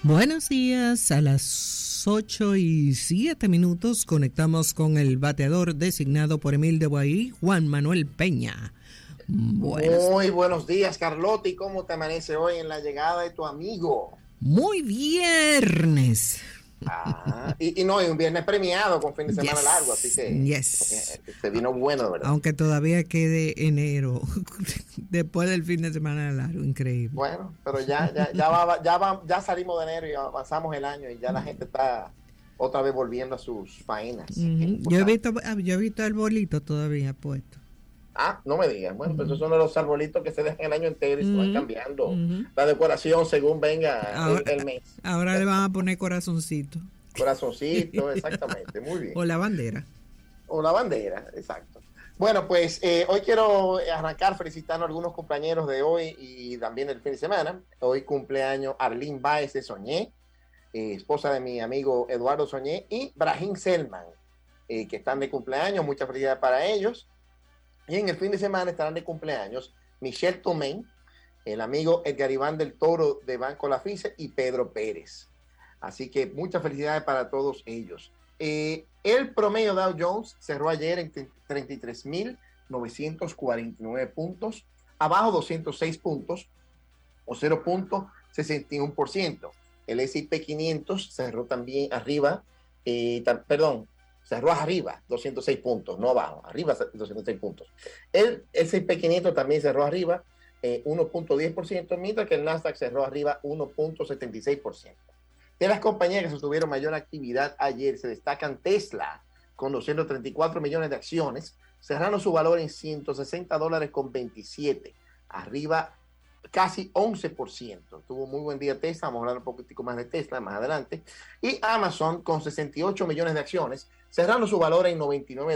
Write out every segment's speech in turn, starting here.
Buenos días, a las 8:07 conectamos con el bateador designado por Emil de Guaí, Juan Manuel Peña. Muy buenos días, Carlotti. ¿Cómo te amanece hoy en la llegada de tu amigo? Muy viernes. Y no, es un viernes premiado con fin de semana largo, así que se vino bueno, ¿verdad? Aunque todavía quede enero después del fin de semana largo, increíble. Bueno, pero ya salimos de enero y avanzamos el año y ya la gente está otra vez volviendo a sus faenas. Yo he visto arbolitos todavía puestos. No me digas. Bueno, pues esos son los arbolitos que se dejan el año entero y se van cambiando la decoración según venga el mes. Ahora le van a poner corazoncito. Corazoncito, exactamente. Muy bien. O la bandera. Exacto. Bueno, pues hoy quiero arrancar felicitando a algunos compañeros de hoy y también del fin de semana. Hoy cumpleaños Arlene Báez de Soñé, esposa de mi amigo Eduardo Soñé, y Brahim Selman, que están de cumpleaños. Mucha felicidad para ellos. Y en el fin de semana estarán de cumpleaños Michelle Tomé, el amigo Edgar Iván del Toro de Banco Lafice y Pedro Pérez. Así que muchas felicidades para todos ellos. El promedio Dow Jones cerró ayer en 33.949 puntos, abajo 206 puntos o 0.61%. El S&P 500 cerró también arriba, cerró arriba 206 puntos, no abajo, arriba 206 puntos. El S&P 500 también cerró arriba 1.10%, mientras que el Nasdaq cerró arriba 1.76%. De las compañías que sostuvieron mayor actividad ayer se destacan Tesla con 234 millones de acciones, cerrando su valor en $160.27, arriba casi 11%. Tuvo muy buen día Tesla, vamos a hablar un poquitico más de Tesla más adelante. Y Amazon con 68 millones de acciones, cerrando su valor en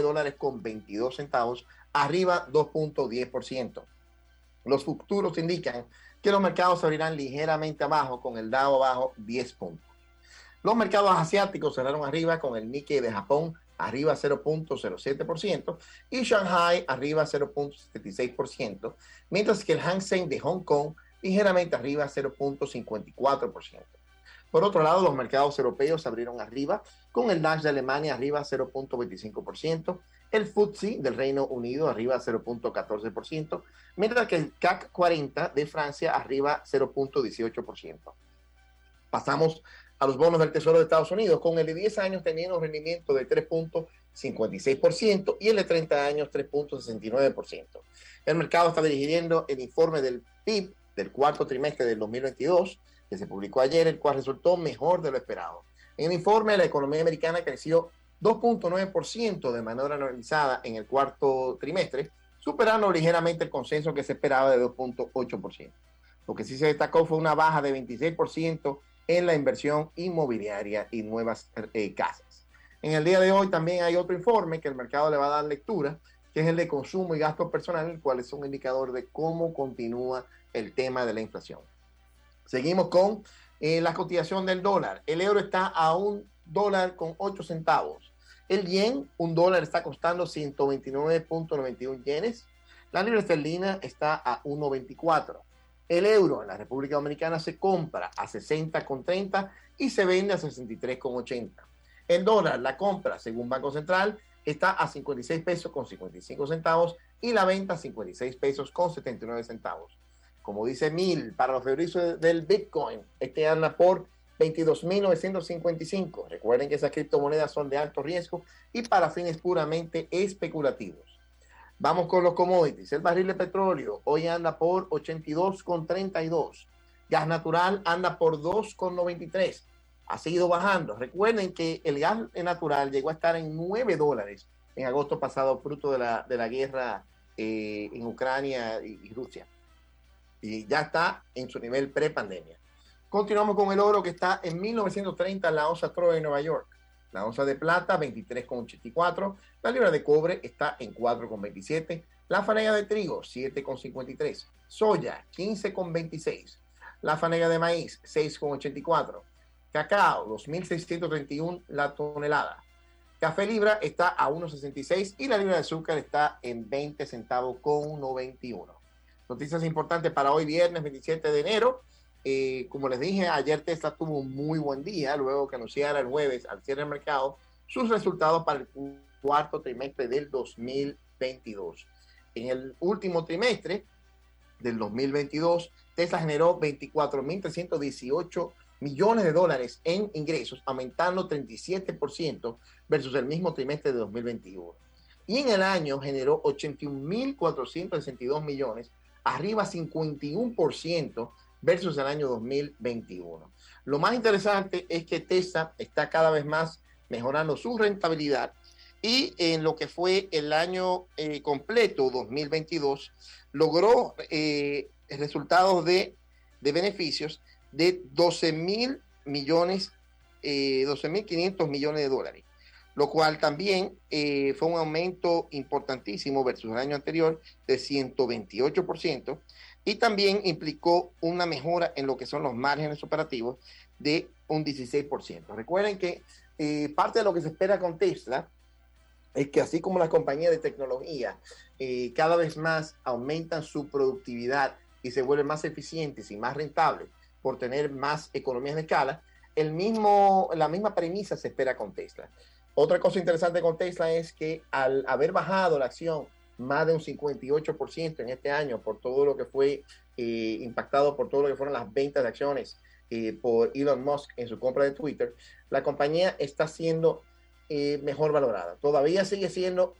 $99.22, arriba 2.10%. Los futuros indican que los mercados se abrirán ligeramente abajo, con el Dow abajo 10 puntos. Los mercados asiáticos cerraron arriba, con el Nikkei de Japón arriba 0.07% y Shanghai arriba 0.76%, mientras que el Hang Seng de Hong Kong ligeramente arriba 0.54%. Por otro lado, los mercados europeos abrieron arriba, con el DAX de Alemania arriba 0.25%, el FTSE del Reino Unido arriba 0.14%, mientras que el CAC 40 de Francia arriba 0.18%. Pasamos a los bonos del Tesoro de Estados Unidos, con el de 10 años teniendo un rendimiento de 3.56% y el de 30 años 3.69%. El mercado está dirigiendo el informe del PIB del cuarto trimestre del 2022, que se publicó ayer, el cual resultó mejor de lo esperado. En el informe, la economía americana creció 2.9% de manera anualizada en el cuarto trimestre, superando ligeramente el consenso que se esperaba de 2.8%. Lo que sí se destacó fue una baja de 26% en la inversión inmobiliaria y nuevas casas. En el día de hoy también hay otro informe que el mercado le va a dar lectura, que es el de consumo y gasto personal, el cual es un indicador de cómo continúa el tema de la inflación. Seguimos con la cotización del dólar. El euro está a $1.08. El yen, $1 está costando 129.91 yenes. La libra esterlina está a 1.24. El euro en la República Dominicana se compra a 60.30 y se vende a 63.80. El dólar, la compra, según Banco Central, está a 56 pesos con 55 centavos y la venta a 56 pesos con 79 centavos. Como dice Mil, para los febrizos del Bitcoin, este anda por 22.955. Recuerden que esas criptomonedas son de alto riesgo y para fines puramente especulativos. Vamos con los commodities. El barril de petróleo hoy anda por 82.32. Gas natural anda por 2.93. Ha seguido bajando. Recuerden que el gas natural llegó a estar en $9 en agosto pasado, fruto de la guerra en Ucrania y Rusia. Y ya está en su nivel pre-pandemia. Continuamos con el oro, que está en 1930 la onza Troy en Nueva York. La onza de plata, 23.84. La libra de cobre está en 4.27. La fanega de trigo, 7.53. Soya, 15.26. La fanega de maíz, 6.84. Cacao, 2.631 la tonelada. Café libra está a 1.66 y la libra de azúcar está en 20 centavos con 91. Noticias importantes para hoy, viernes 27 de enero. Como les dije, ayer Tesla tuvo un muy buen día, luego que anunciara el jueves al cierre del mercado sus resultados para el cuarto trimestre del 2022. En el último trimestre del 2022, Tesla generó 24.318 millones de dólares en ingresos, aumentando 37% versus el mismo trimestre de 2021. Y en el año generó 81.462 millones, arriba 51% versus el año 2021. Lo más interesante es que Tesla está cada vez más mejorando su rentabilidad y en lo que fue el año completo 2022 logró resultados de beneficios de 12.000 millones, 12.500 millones de dólares, lo cual también fue un aumento importantísimo versus el año anterior de 128%, y también implicó una mejora en lo que son los márgenes operativos de un 16%. Recuerden que parte de lo que se espera con Tesla es que, así como las compañías de tecnología cada vez más aumentan su productividad y se vuelven más eficientes y más rentables por tener más economías de escala, la misma premisa se espera con Tesla. Otra cosa interesante con Tesla es que, al haber bajado la acción más de un 58% en este año por todo lo que fue impactado por todo lo que fueron las ventas de acciones por Elon Musk en su compra de Twitter, la compañía está siendo mejor valorada. Todavía sigue siendo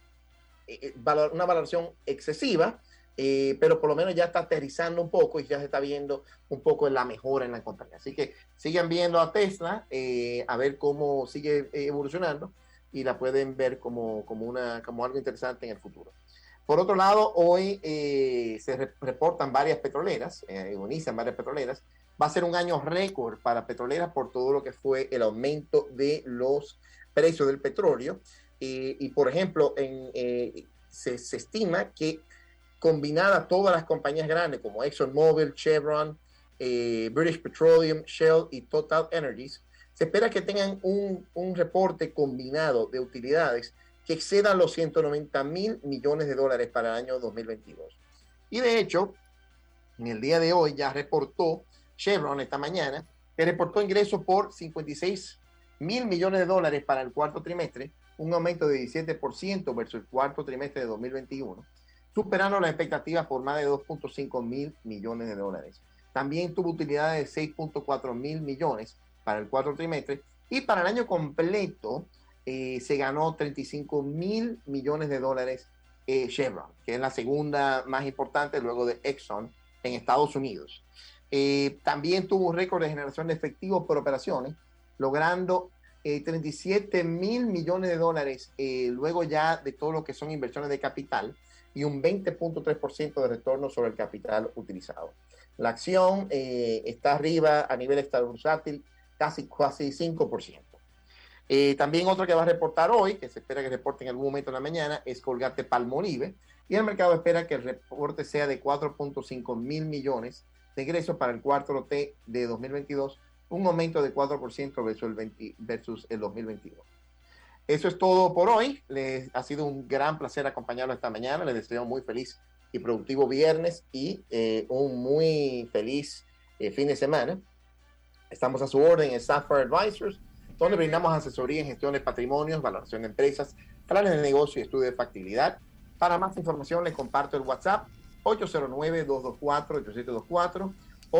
una valoración excesiva, pero por lo menos ya está aterrizando un poco y ya se está viendo un poco la mejora en la compañía. Así que sigan viendo a Tesla, a ver cómo sigue evolucionando, y la pueden ver como algo interesante en el futuro. Por otro lado, hoy se reportan varias petroleras, agonizan varias petroleras. Va a ser un año récord para petroleras por todo lo que fue el aumento de los precios del petróleo. Y por ejemplo, se estima que, combinada todas las compañías grandes como ExxonMobil, Chevron, British Petroleum, Shell y Total Energies, se espera que tengan un reporte combinado de utilidades que excedan los 190.000 millones de dólares para el año 2022. Y de hecho, en el día de hoy ya reportó Chevron esta mañana, que reportó ingresos por 56.000 millones de dólares para el cuarto trimestre, un aumento de 17% versus el cuarto trimestre de 2021, superando las expectativas por más de 2.5 mil millones de dólares. También tuvo utilidades de 6.4 mil millones para el cuarto trimestre, y para el año completo se ganó 35 mil millones de dólares Chevron, que es la segunda más importante luego de Exxon en Estados Unidos. También tuvo un récord de generación de efectivo por operaciones, logrando 37 mil millones de dólares luego ya de todo lo que son inversiones de capital, y un 20.3% de retorno sobre el capital utilizado. La acción está arriba a nivel bursátil casi 5%. También otro que va a reportar hoy, que se espera que reporte en algún momento en la mañana, es Colgate-Palmolive, y el mercado espera que el reporte sea de 4.5 mil millones de ingresos para el cuarto T de 2022, un aumento de 4% versus el 2022. Eso es todo por hoy. Les ha sido un gran placer acompañarlos esta mañana. Les deseo muy feliz y productivo viernes y un muy feliz fin de semana. Estamos a su orden en Sapphire Advisors, donde brindamos asesoría en gestión de patrimonios, valoración de empresas, planes de negocio y estudio de factibilidad. Para más información les comparto el WhatsApp 809-224-8724,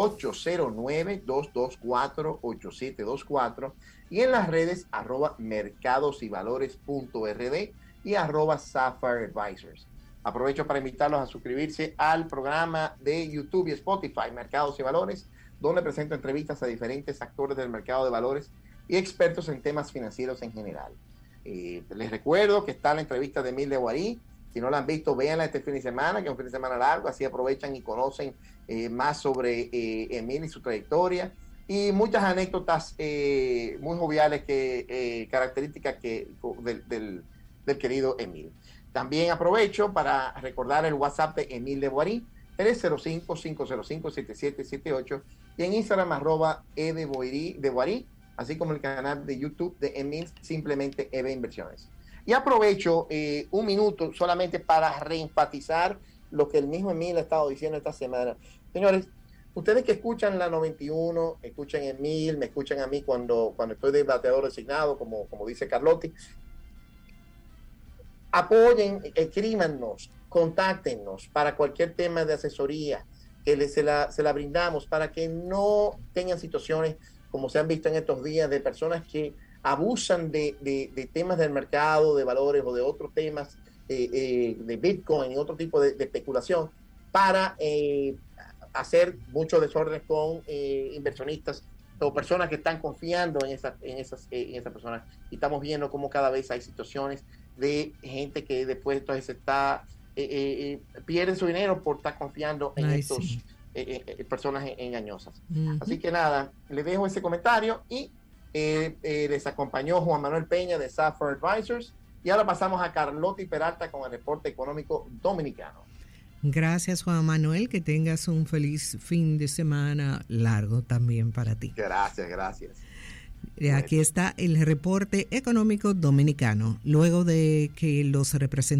809-224-8724, y en las redes @mercadosyvalores.rd y @Sapphire Advisors. Aprovecho para invitarlos a suscribirse al programa de YouTube y Spotify, Mercados y Valores, donde presento entrevistas a diferentes actores del mercado de valores y expertos en temas financieros en general. Les recuerdo que está la entrevista de Emil de Guarí. Si no la han visto, véanla este fin de semana, que es un fin de semana largo, así aprovechan y conocen más sobre Emil y su trayectoria, y muchas anécdotas muy joviales, características del querido Emil. También aprovecho para recordar el WhatsApp de Emil de Guarí, 305-505-7778, y en Instagram @edeboirí, así como el canal de YouTube de Emil, simplemente EB Inversiones. Y aprovecho un minuto solamente para reenfatizar lo que el mismo Emil ha estado diciendo esta semana. Señores, Ustedes que escuchan la 91, escuchan en 1000, me escuchan a mí cuando estoy de bateador designado, como dice Carlotti, apoyen, escríbanos, contáctenos para cualquier tema de asesoría que se la brindamos para que no tengan situaciones como se han visto en estos días de personas que abusan de temas del mercado, de valores o de otros temas de Bitcoin y otro tipo de especulación para hacer mucho desorden con inversionistas o personas que están confiando en esas personas. Y estamos viendo cómo cada vez hay situaciones de gente que después entonces pierden su dinero por estar confiando en estos personas engañosas. Así que nada, le dejo ese comentario y les acompañó Juan Manuel Peña de Safra Advisors y ahora pasamos a Carlotti Peralta con el reporte económico dominicano. Gracias, Juan Manuel, que tengas un feliz fin de semana largo también para ti. Gracias. Aquí está el reporte económico dominicano. Luego de que los representantes